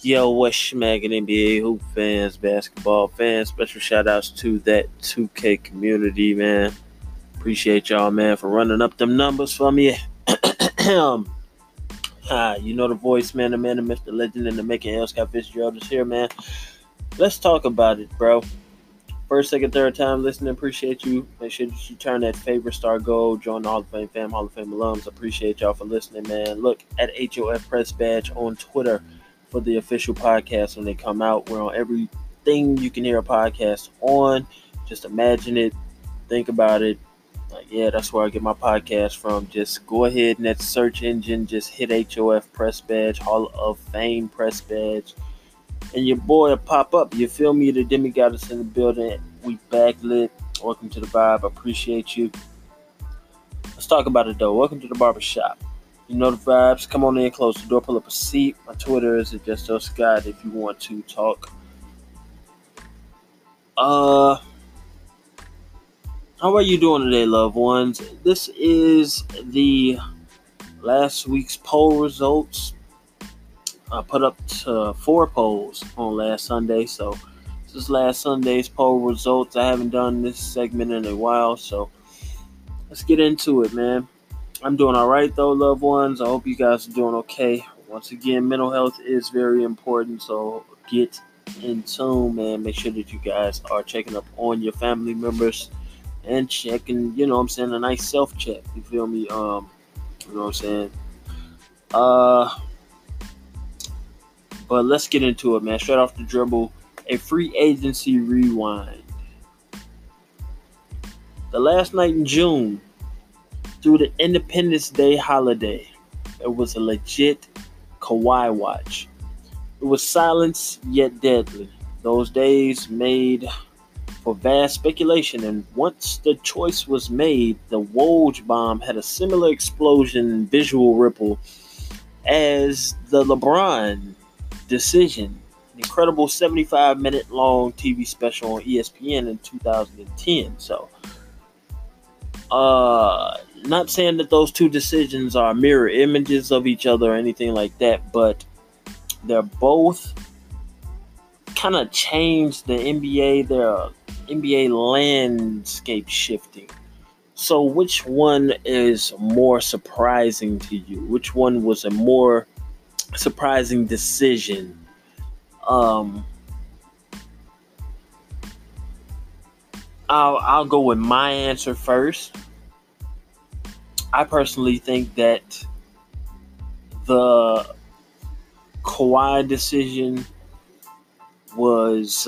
Yo, what's smacking NBA hoop fans, basketball fans? Special shout outs to that 2K community, man. Appreciate y'all, man, for running up them numbers for me. You know the voice, man, the myth, the legend, and the making. L. Scott Fitzgerald is here, man. Let's talk about it, bro. First, second, third time listening, appreciate you. Make sure that you turn that favorite star gold, join the Hall of Fame fam, Hall of Fame alums. Appreciate y'all for listening, man. Look at HOF Press Badge on Twitter for the official podcast when they come out. We're on everything you can hear a podcast on. Just imagine it, think about it. Yeah, that's where I get my podcast from. Just go ahead and that search engine, just hit HOF Press Badge, Hall of Fame Press Badge, and your boy will pop up. You feel me? The demigod is in the building. We backlit. Welcome to the vibe. Appreciate you. Let's talk about it, though. Welcome to the barbershop. You know the vibes. Come on in, close the door, pull up a seat. My Twitter is @JustOScott if you want to talk. How are you doing today, loved ones? This is the last week's poll results. I put up 4 polls on last Sunday, so this is last Sunday's poll results. I haven't done this segment in a while, so let's get into it, man. I'm doing all right, though, loved ones. I hope you guys are doing okay. Once again, mental health is very important, so get in tune, man. Make sure that you guys are checking up on your family members and checking, a nice self-check. You feel me? But let's get into it, man. Straight off the dribble, a free agency rewind. The last night in June, through the Independence Day holiday, it was a legit Kawhi watch. It was silence yet deadly. Those days made for vast speculation, and once the choice was made, the Woj bomb had a similar explosion and visual ripple as the LeBron decision, an incredible 75-minute long TV special on ESPN in 2010. So, not saying that those two decisions are mirror images of each other or anything like that, but they're both kind of changed the NBA. They're NBA landscape shifting. So which one is more surprising to you? Which one was a more surprising decision? I'll go with my answer first. I personally think that the Kawhi decision was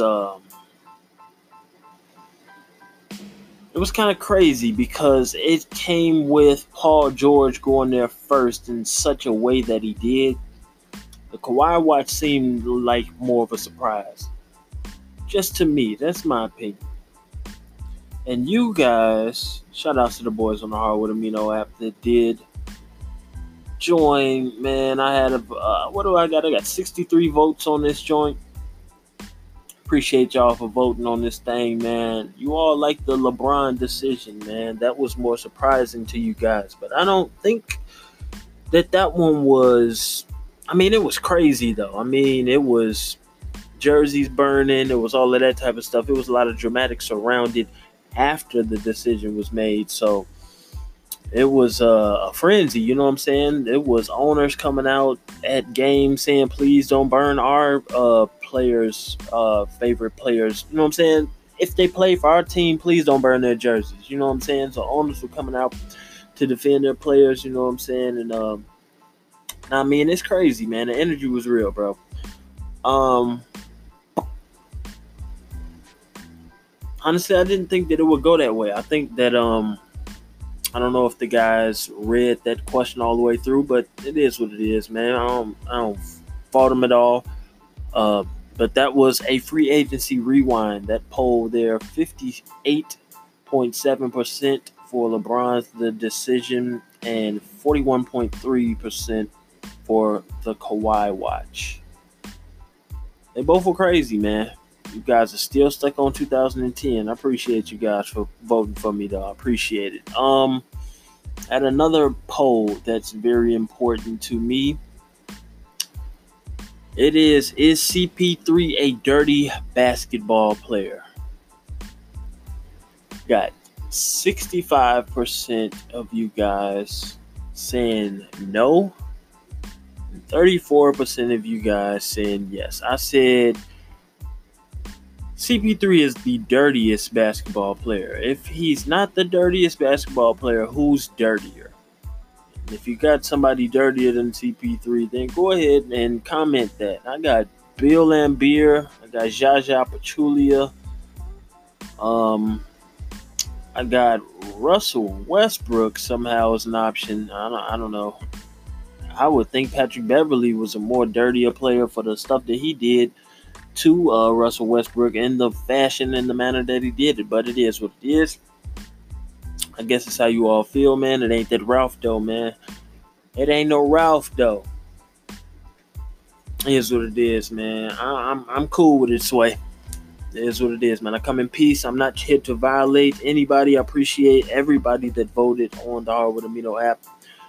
it was kind of crazy because it came with Paul George going there first in such a way that he did. The Kawhi watch seemed like more of a surprise. Just to me, that's my opinion. And you guys, shout outs to the boys on the Hardwood Amino app that did join. Man, I had what do I got? I got 63 votes on this joint. Appreciate y'all for voting on this thing, man. You all like the LeBron decision, man. That was more surprising to you guys. But I don't think that one was... it was crazy, though. It was jerseys burning. It was all of that type of stuff. It was a lot of dramatics surrounded after the decision was made. So it was a frenzy, you know what I'm saying? It was owners coming out at games saying, please don't burn our players, favorite players. You know what I'm saying? If they play for our team, please don't burn their jerseys. You know what I'm saying? So owners were coming out to defend their players, you know what I'm saying? And it's crazy, man. The energy was real, bro. Honestly, I didn't think that it would go that way. I think that I don't know if the guys read that question all the way through, but it is what it is, man. I don't fault them at all. But that was a free agency rewind. That poll there, 58.7% for LeBron's the decision and 41.3% for the Kawhi watch. They both were crazy, man. You guys are still stuck on 2010. I appreciate you guys for voting for me, though. I appreciate it. At another poll that's very important to me, It is CP3 a dirty basketball player? Got 65% of you guys saying no, 34% of you guys saying yes. I said CP3 is the dirtiest basketball player. If he's not the dirtiest basketball player, who's dirtier? If you got somebody dirtier than CP3, then go ahead and comment that. I got Bill Laimbeer. I got Zaza Pachulia. I got Russell Westbrook somehow as an option. I don't know. I would think Patrick Beverly was a more dirtier player for the stuff that he did to Russell Westbrook in the fashion and the manner that he did it. But it is what it is. I guess it's how you all feel, man. It ain't that Ralph, though, man. It ain't no Ralph, though. It is what it is, man. I'm cool with it, Sway. It is what it is, man. I come in peace. I'm not here to violate anybody. I appreciate everybody that voted on the Hardwood Amino app.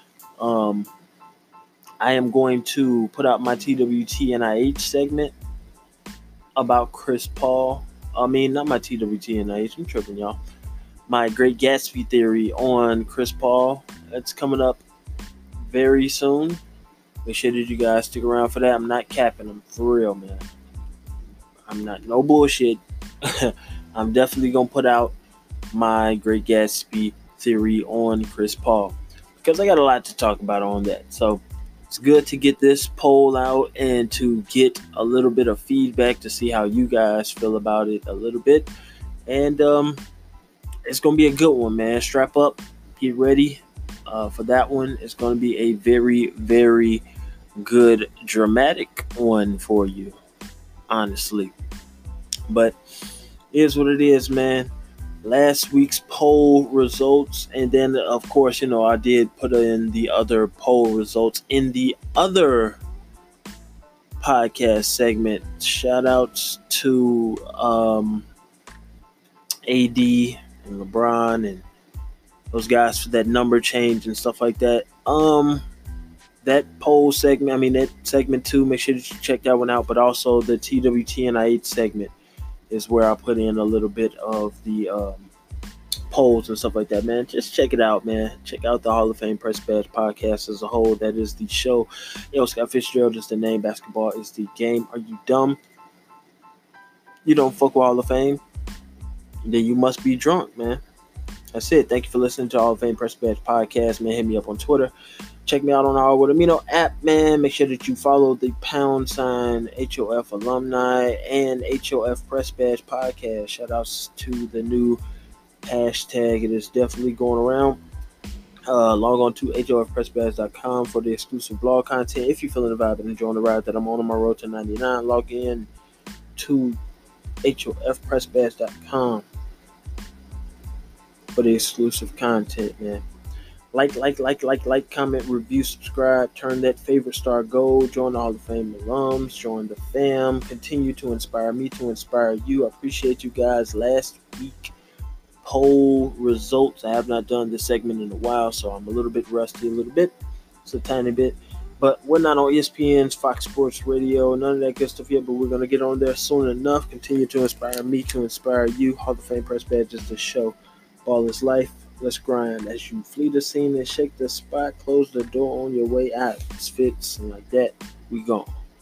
I am going to put out my TWTNIH segment about Chris Paul. I mean, not my TWTNIH. I'm tripping, y'all. My Great Gatsby theory on Chris Paul. That's coming up very soon. Make sure that you guys stick around for that. I'm not capping. I'm for real, man. I'm not no bullshit. I'm definitely going to put out my Great Gatsby theory on Chris Paul because I got a lot to talk about on that. So it's good to get this poll out and to get a little bit of feedback to see how you guys feel about it a little bit. And it's going to be a good one, man. Strap up. Get ready for that one. It's going to be a very, very good, dramatic one for you, honestly. But it is what it is, man. Last week's poll results, and then of course, I did put in the other poll results in the other podcast segment. Shout outs to AD and LeBron and those guys for that number change and stuff like that. That poll segment, that segment 2, make sure that you check that one out. But also the TWTNIH segment is where I put in a little bit of the polls and stuff like that, man. Just check it out, man. Check out the Hall of Fame Press Badge podcast as a whole. That is the show. Scott Fitzgerald is the name. Basketball is the game. Are you dumb? You don't fuck with Hall of Fame? Then you must be drunk, man. That's it. Thank you for listening to Hall of Fame Press Badge podcast, man. Hit me up on Twitter. Check me out on the Hardwood Amino app, man. Make sure that you follow the # HOF alumni and HOF Press Badge podcast. Shout outs to the new hashtag. It is definitely going around. Log on to hofpressbadge.com for the exclusive blog content. If you're feeling the vibe and enjoying the ride that I'm on my road to 99, log in to hofpressbadge.com for the exclusive content, man. Like, comment, review, subscribe, turn that favorite star gold, join the Hall of Fame alums, join the fam, continue to inspire me to inspire you. I appreciate you guys. Last week poll results, I have not done this segment in a while, so I'm a little bit rusty, it's a tiny bit, but we're not on ESPN's Fox Sports Radio, none of that good stuff yet, but we're going to get on there soon enough. Continue to inspire me to inspire you. Hall of Fame Press Badge is the show. Ball is life. Let's grind. As you flee the scene and shake the spot, close the door on your way out. It's fits and like that. We gone.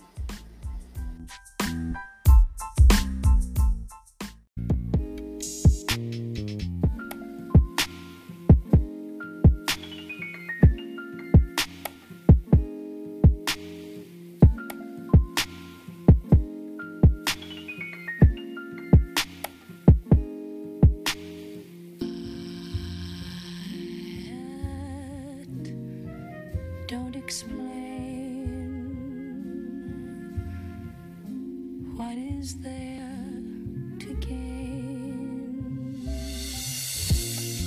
Don't explain what is there.